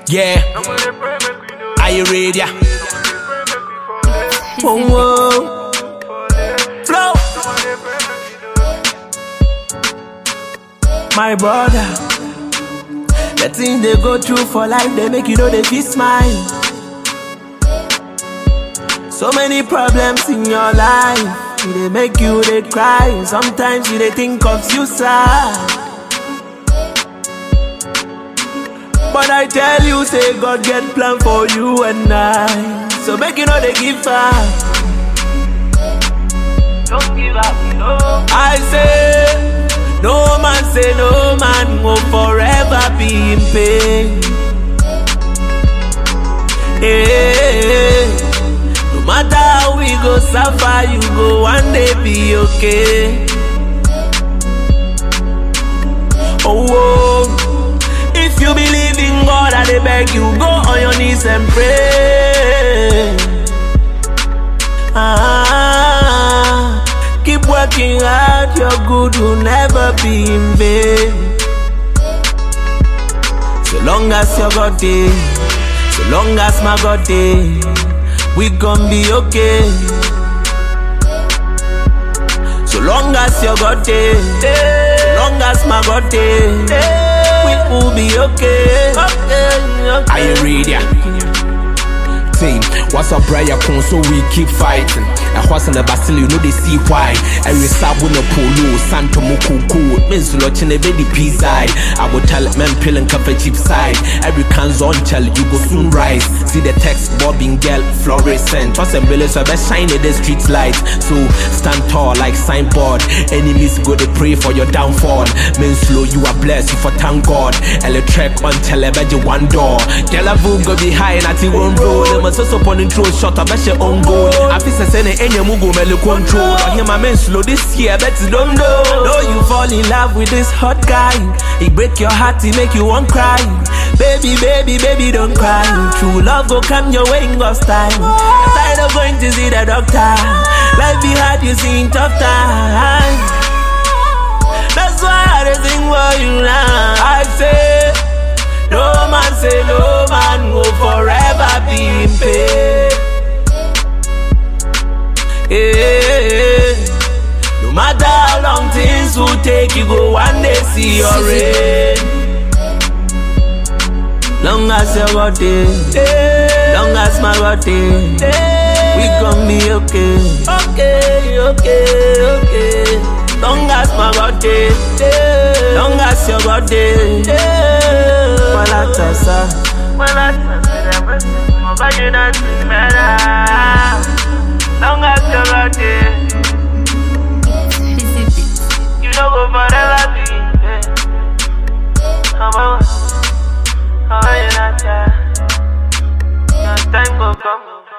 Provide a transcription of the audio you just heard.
Yeah. Are you ready? Whoa, whoa. Flow. My brother, the things they go through for life, they make you know they feel smile. So many problems in your life, they make you they cry. Sometimes you they think of suicide. But I tell you, say God get plan for you and I. So make you know they give up. Don't give up, no. I say no man will forever be in pain. Hey, no matter how we go suffer, you go one day be okay. Oh. If you believe in God, I beg you, go on your knees and pray. Keep working hard, your good will never be in vain. So long as your God day, so long as my God day, we gon' be okay. So long as your God day, so long as my God day, we'll be okay. Are you ready? Team, what's up, prayer? So we keep fighting. A horse and a basil, you know they see why. Every sabuna polo, Santo Mukuku, means watching a baby pea side. I will tell men pill and coffee cheap side. Every can's on tell you go soon rise. See the text bobbing girl fluorescent. Toss and bills are best shine in the street lights. So stand tall like signboard. Enemies go to pray for your downfall. Men slow, you are blessed, you for thank God. Electric on television one door. Galavu go be high and at the one road. So upon intro shot, I bet your own goal. I feel sending any mugu mele control. I hear my men slow this year, bet you don't know. No, you fall in love with this hot guy. He break your heart, he make you want cry. Baby, baby, baby, don't cry. True love go come your way in God's time. I'm tired of going to see the doctor. Life be hard, you see in tough time. That's why I sing for you now. I say, no man will forever be in pain. Yeah. No matter how long things will take, you go one day see your rain. Long as your God day, long as my God day, we gon' be okay. Okay. Long as my God day, long as your God day. Long as your God day, you know go forever be in pain. How are you not there? Your time go come.